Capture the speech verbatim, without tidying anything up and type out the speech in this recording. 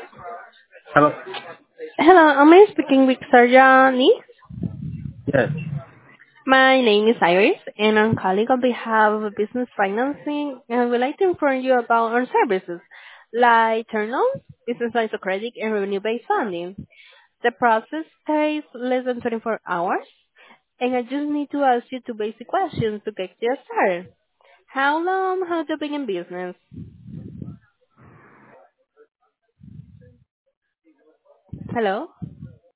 Hello. Hello, am I speaking with Sarjani? Yes. My name is Iris, and I'm calling on behalf of Business Financing, and I would like to inform you about our services, like term loans, business lines of credit, and revenue-based funding. The process takes less than twenty-four hours, and I just need to ask you two basic questions to get you started. How long have you been in business? Hello?